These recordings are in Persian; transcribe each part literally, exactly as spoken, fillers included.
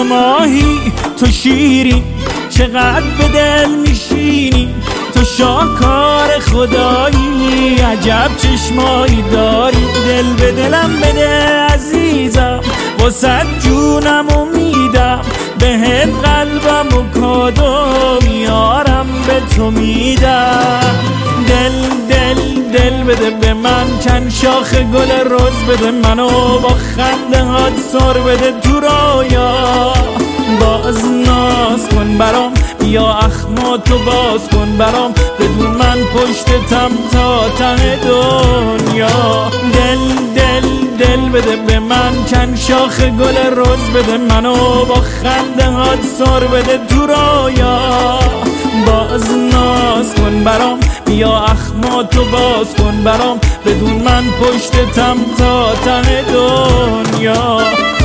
ماهی تو شیرین، چقدر به دل میشینی، تو شاهکار خدایی، عجب چشمایی داری. دل به دلم بده عزیزم، واسه جونم میدم، بهت قلبم و کادو میارم به تو میدم. دل دل دل بده به من، چند شاخ گل رز بده منو، با خنده هات سر بده تو رویا. باز ناز کن برام، بیا اخماتو باز کن برام، بدون من پشتتم تا ته دنیا. دل دل دل بده به من، چند شاخ گل رز بده منو، با خنده هات سر بده تو رویا. باز ناز کن برام، بیا اخماتو باز کن برام، بدون من پشتتم تا ته دنیا.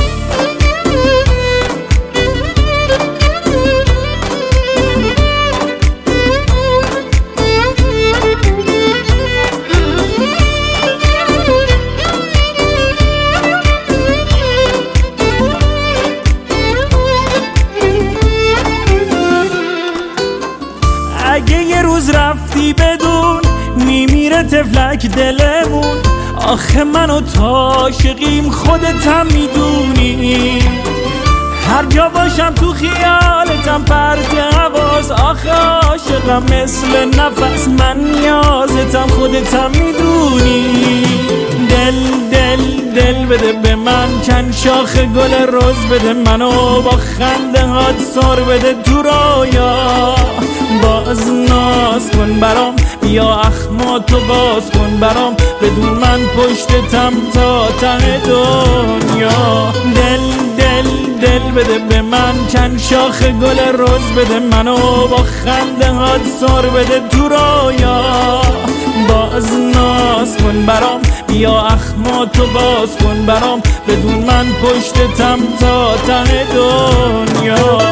اگه یه روز رفتی بدون، میمیره تفلک دلمون. آخه من و تو عاشقیم، خودتم میدونی. هر جا باشم تو خیالتم پرت حواس، آخه عاشقم مثل نفس، من نیازتم، خودتم میدونی. دل دل دل بده به من، چند شاخ گل رز بده منو، با خنده هات سر بده تو رویا. باز ناز کن برام، بیا اخماتو باز کن برام، بدون من پشتتم تا ته دنیا. دل دل دل بده به من، چند شاخ گل رز بده منو، با خنده هات سر بده تو رویا. باز ناز کن برام، بیا اخماتو باز کن برام، بدون من پشتتم تا ته دنیا.